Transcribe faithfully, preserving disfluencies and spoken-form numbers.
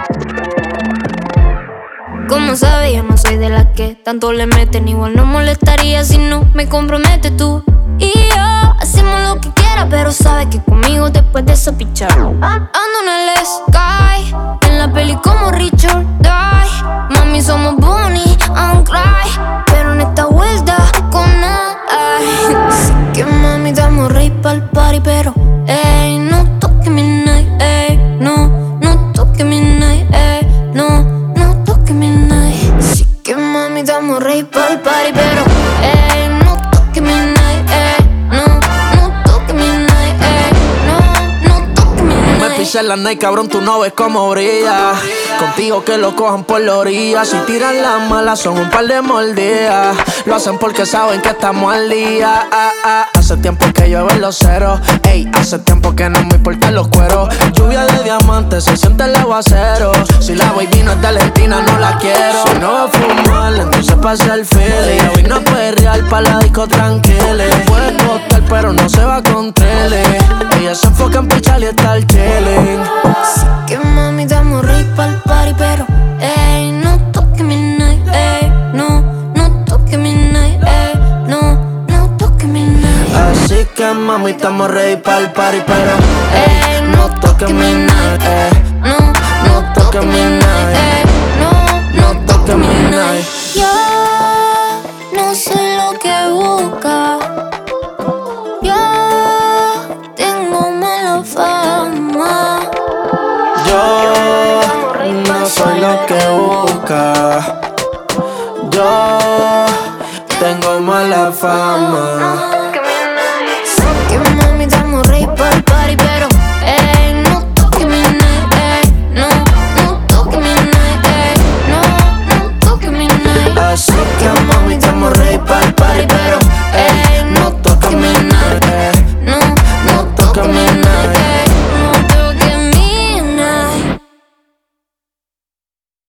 Como sabes, yo no soy de las que tanto le meten. Igual no molestaría si no me comprometes tú y yo. Hacemos lo que quieras, pero sabes que conmigo después de eso pichar. Ando en el sky, en la peli como Richard Die. Mami, somos Bonnie and Clyde, pero en esta vuelta con nada. Así que mami, damos rey pa'l party, pero ey, no toques mi night, ey, no, no toques mi night, ey, no. Que mami, damos rey pa'l party, pero ey, no toques mi night, ey, no, no toques mi night, ey, no, no toques mi night. Me pisé la night, cabrón, tú no ves cómo brilla. Contigo que lo cojan por la orilla. Si tiran las malas son un par de mordidas. Lo hacen porque saben que estamos al día. ah, ah. Hace tiempo que llueven los ceros. Ey, hace tiempo que no me importan los cueros. Lluvia de diamantes, se siente el aguacero. Si la baby no es de Argentina, no la quiero. Si no va a fumar, entonces pasa el feeling. Hoy no puede real pa' la disco tranquila. Puede costar, pero no se va con tele. Ella se enfoca en pichar y estar chilling. Así que mami, damos rey pa'l party, pero ey, no toques mi night, ey, no, no toques mi night, ey, no, no toques mi night. Así que mami, estamos ready pa'l party, pero ey, no toques mi night, ey, no, no toques mi night, ey, no, no toques mi night.